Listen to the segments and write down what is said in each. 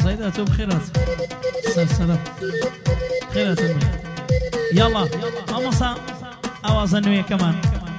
زايدات بخيرات سلام خيرات يلا أمسا أوازنوية كمان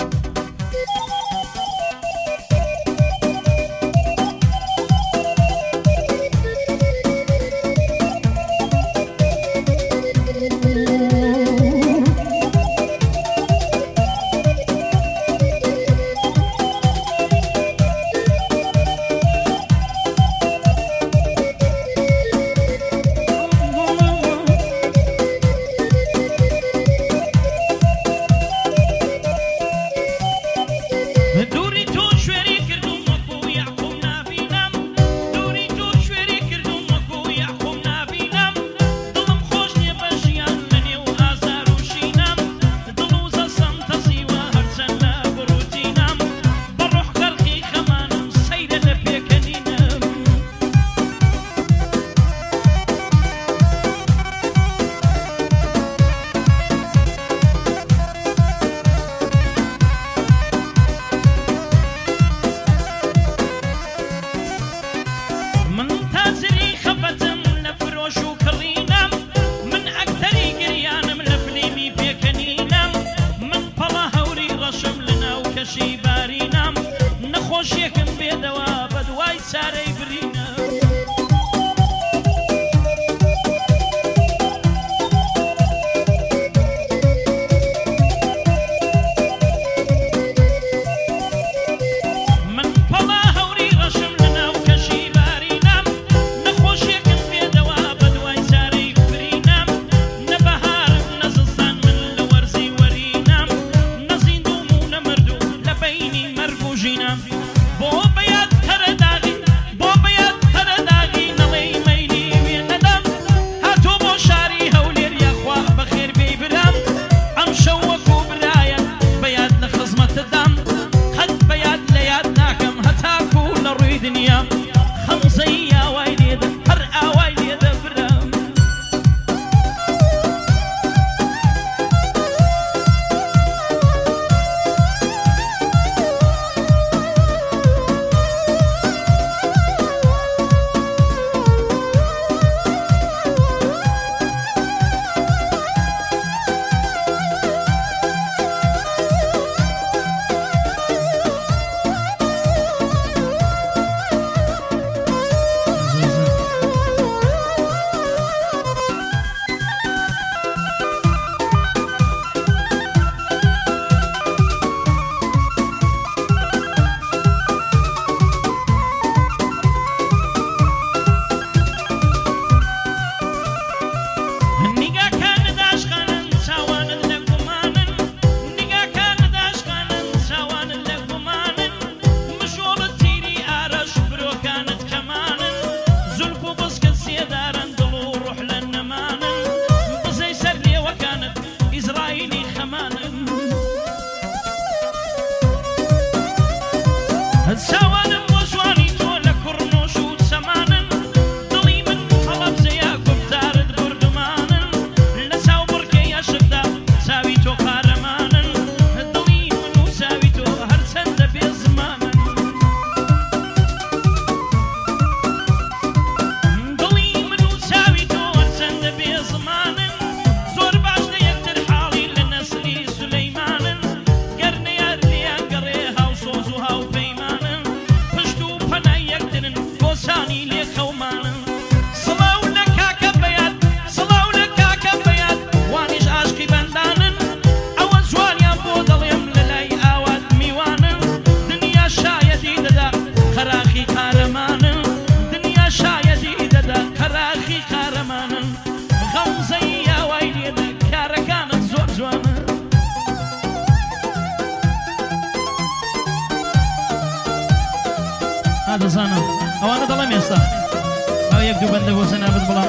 دەزانم ئەوانە دەڵێم ئێستا ئەو یەک دوو بەندە بۆ زەنابەت بڵام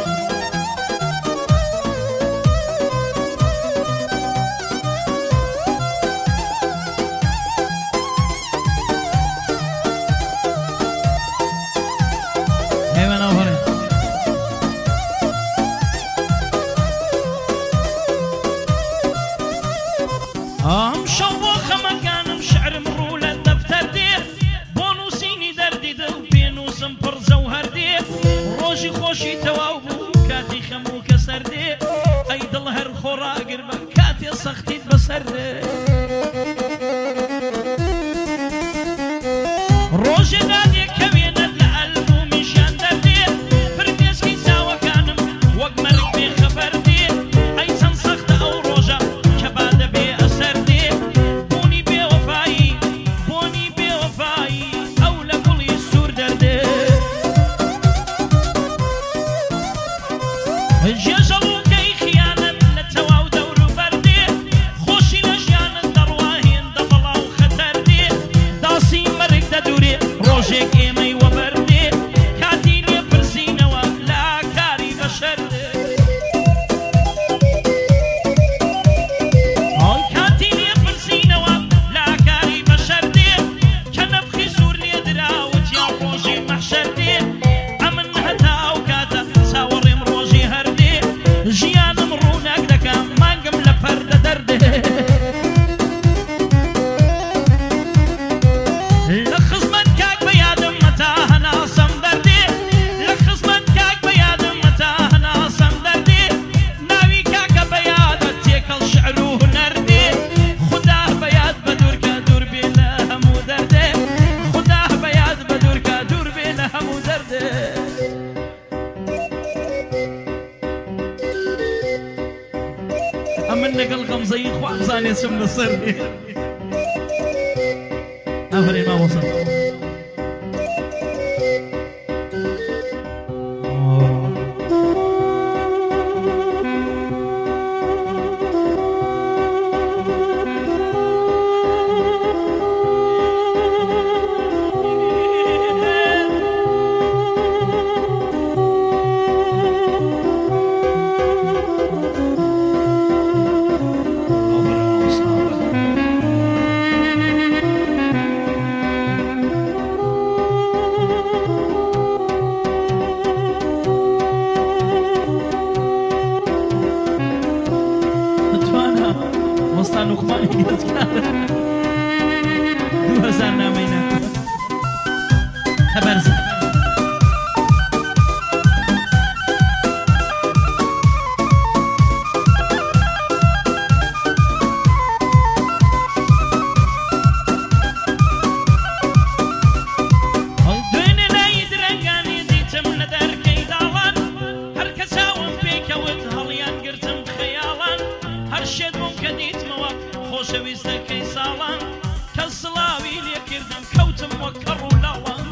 خۆشی تەواو بوو کاتی خەموو کە سەردێ ئەی دڵ هەر خۆڕاگر بە کاتێ سەختیت بەسەردێ ڕۆژێ نادێکەوێنە لە ئەلبومیشان دەردێ پردێسکی چاوەکانم وەک مەرگ بێ خەبەر دێ ئەی چەند سەختە ئەو ڕۆژە کە با دەبێ ئەسەر دێ بوونی بێوەفایی بۆنی بێوەفایی ئەو لە گوڵی سوور دەردێ ژێژەڵوکەی خیانەت لە تەواو دەور و بەردێ خۆشی لە ژیانت دەڕواهێندە بەڵاو خەتەر دێ داسی مەرگ دەدوورێ ڕۆژێک ئێمەی وەبەردێ کاتی لێ پرسینەوە لە کاری بەشەر دێ کاتی لێ پرسینەوە لە کاری بەشەر دێ کە نەفخی سوور لێ دراوەتیان ڕۆژی مەحشەر دێ ئەمن هەتا ئەو کاتە چاوەڕێم ڕۆژی هەردێ ژیانم ڕووناک دەکەم مانگم لە پەردە دەردێ لە خزمەت کاک بە یادم مەتا هەناسەم دەردێ لە خزمەت کاک بە یادم مەتا هەناسەم دەردێ ناوی کاکە بە یادە تێکەڵ شعر و هونەر دێ خودا بە یاد بە دوورکە دوور بێ لە هەموو دەردێ خودا بە یاد بە دوورکە دوور بێ لە هەموو دەردێ ئەمن لەگەڵ غەمزەی خوا بزانێ چم لەسەر دێ ئەفرین مامۆستا وەستان نوخمانی دەستکارە 2000 نامەی ناکە خەبەرزە دوێنێ لای درەنگانی دیتم لە دەرکەی داڵان هەر کە چاوم پێکەوت هەڵیان گرتم خەیاڵان هەر شێت بووم کە دیتمەوە خۆشەویستەکەی ساڵان کە سڵاوی لێکردم کەوتم وەک کەڕ و لاوان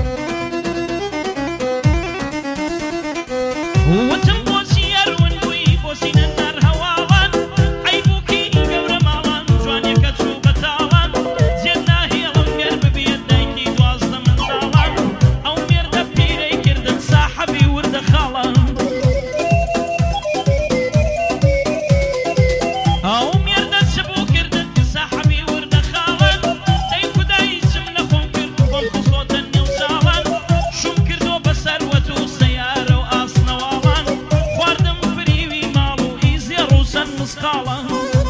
وتم بۆچی ئەروون بووی بۆچینە نەر هەواڵان عەیبووکی گەورە ماڵان جوانێکە چوو بەتاڵان جێت ناهێڵم گەر ببێت دایکی 12 منداڵان ئەو مێردە پیرەی کردن ساحەبی وردە خاڵان ئەو مێردە چ بوو کردن ساحەبی وردە خاڵان دەی خودایی چم نەخۆم کرد بۆم خسۆتە نێو چاڵان شوم کردۆ بە سەروەت و سەیارە و ئاسنەواڵان خواردم فریوی ماڵ و ئیزێڕ و سەن مسقاڵان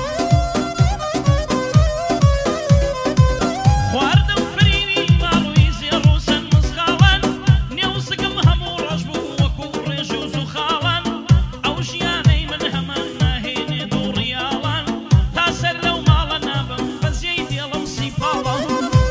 خواردم فریوی ماڵ و ئیزێڕ و سەن مسقاڵان نێو سگم هەموو ڕەش بوو وەکوو ڕێژ و زوخاڵان ئەو ژیانەی من هەمان ناهێنێ دوو ڕیاڵان تا سەر لەو ماڵە نابم بەزیەی دێڵم سیپاڵان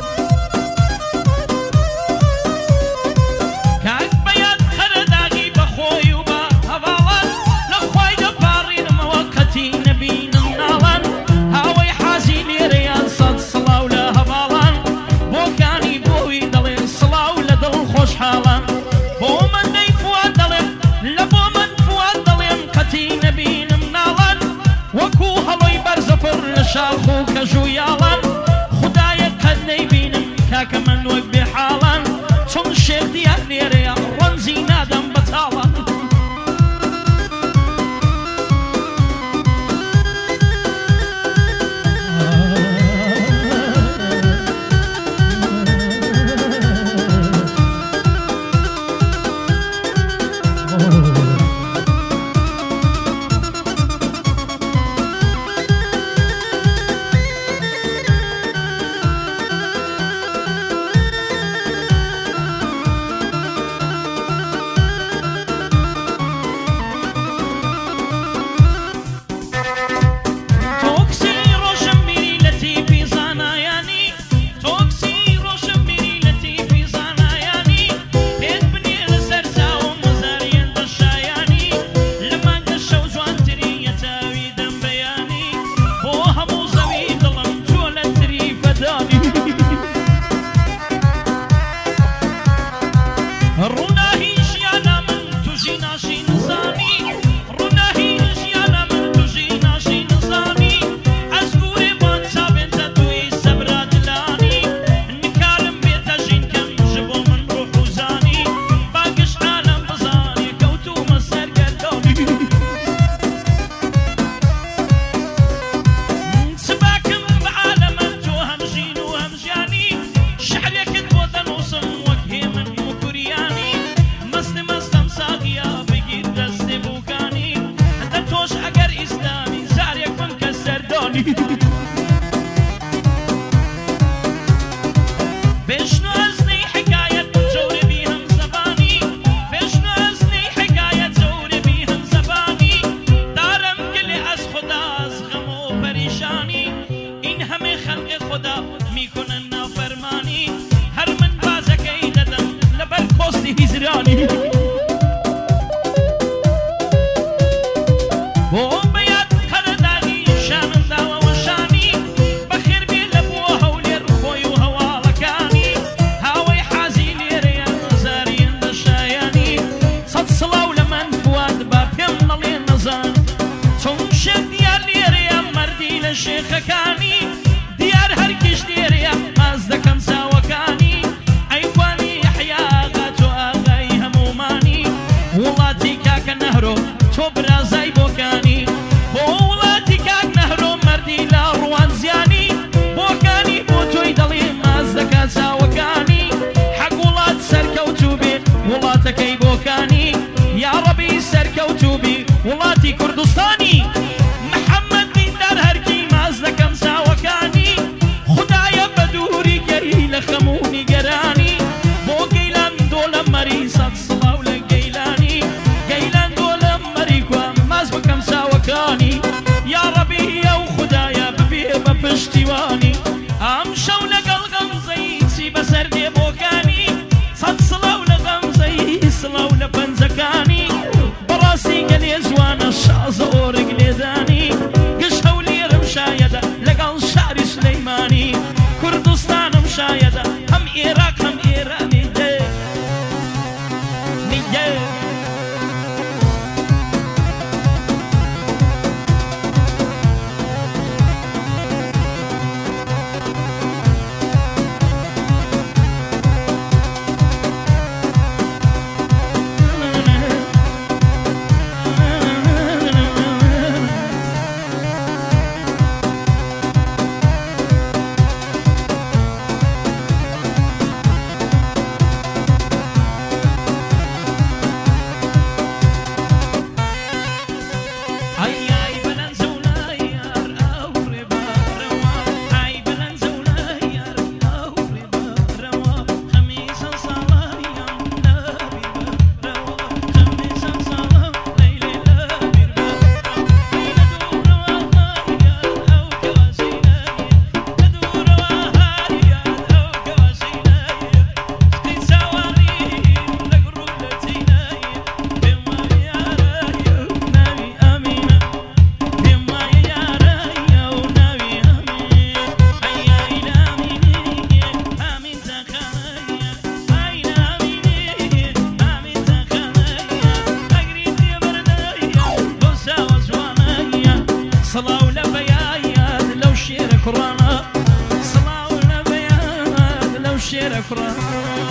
کاک بە یاد خەرە داغی بە خۆی و بە هەواڵان لە خوای دەپاڕێنمەوە کەتی نەبینم ناڵان هاوەی حازی لێرەیان سەد سڵاو لە هەواڵان بۆکانی بۆوی دەڵێن سڵاو لە دڵ خۆشحاڵان بۆ من دەی فواد دەڵێم لە بۆ من فواد دەڵێم کەتی نەبینم ناڵان وەکوو هەڵۆی بەرزەفر لە شاخ و کەژوویاڵان خودایە قەت نەیبینم کاکە من وەک بێحاڵان چۆن شێخ دیار لێرەیە ڕەمزی نادەم بەتاڵان دەنگی زرانی بۆ بەیاد قەرەداغی شانم داوەوە شانی بەخێر بێ لە بۆ هەولێر خۆی و هەواڵەکانی هاوەی حازی لێرەیە زاری ئەندە شایانی سەد سڵاو لە من فواد با پێم نەڵێ نەزان چۆن شێت دیار لێرەیە مەردی لە شێخەکانی دیار هەرکیش لێرەیە ماز دەکەم چاوەکانی ئەیوانی یەحیاغات و ئاغای هەمومانی وڵاتی کاکە نەهرۆ تۆ برازای بۆکانی بۆ وڵاتی کاک نەهرۆ مەردی لە ڕوان زیانی بۆکانی بۆ تۆی دەڵێ ماز دەکات چاوەکانی حەق وڵات سەرکەوتوو بێ وڵاتەکەی بۆکانی یا ڕەبی سەرکەوتوو بی وڵاتی کوردستانی محەممەد دیندار هەرکی ماز دەکەم چاوەکانی خدایە بە دووری گەری لە خەمومی گەرانی بۆ گەیلان دۆ لە مەری سەد سڵاو لە گەیلانی گەیلان دۆ لە مەری کوام ماز بکەم چاوەکانی یا ڕەبی ئەو خدایە ببێ بە پشتیوانی ئەم شەو لەگەڵ غەمزەی چی بەسەر دێ بۆکانی سەد سڵاو لە غەمزەی سڵاو لە پەنجەکانی بەڕاستی گەلێ جوانە شازە ئۆرگ لێدانی گشت هەولێرم شایەدە لەگەڵ شاری سلەیمانی کوردستانم شایەدە هەم عێراق هەم ئێرانی دێ نیگە سڵاو لە بەیاد لەو شێرە کوڕانە سڵاو لە بەیاد لەو شێرە کوڕانە